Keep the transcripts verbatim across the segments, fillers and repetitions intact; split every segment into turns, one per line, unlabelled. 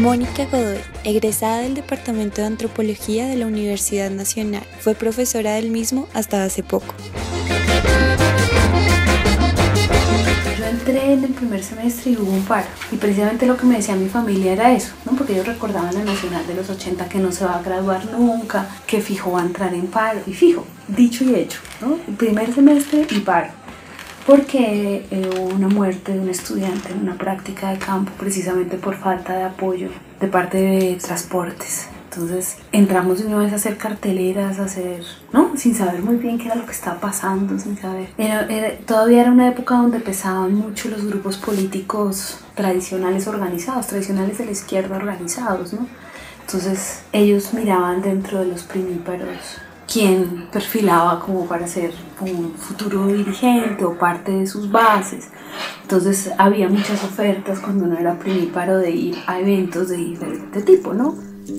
Mónica Godoy, egresada del Departamento de Antropología de la Universidad Nacional, fue profesora del mismo hasta hace poco.
Yo entré en el primer semestre y hubo un paro, y precisamente lo que me decía mi familia era eso, ¿no? Porque ellos recordaban la nacional de los ochenta, que no se va a graduar nunca, que fijo va a entrar en paro, y fijo, dicho y hecho, ¿no? El primer semestre y paro, porque eh, hubo una muerte de un estudiante en una práctica de campo precisamente por falta de apoyo de parte de transportes. Entonces entramos de una vez a hacer carteleras, a hacer, ¿no? Sin saber muy bien qué era lo que estaba pasando, sin saber. Era, era, todavía era una época donde pesaban mucho los grupos políticos tradicionales organizados, tradicionales de la izquierda organizados, ¿no? Entonces ellos miraban dentro de los primíparos quién perfilaba como para ser un futuro dirigente o parte de sus bases. Entonces había muchas ofertas cuando uno era primíparo de ir a eventos de diferente tipo, ¿no?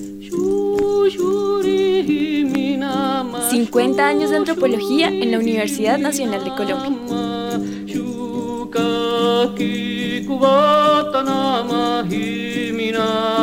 cincuenta años de antropología en la Universidad Nacional de Colombia.
Cubata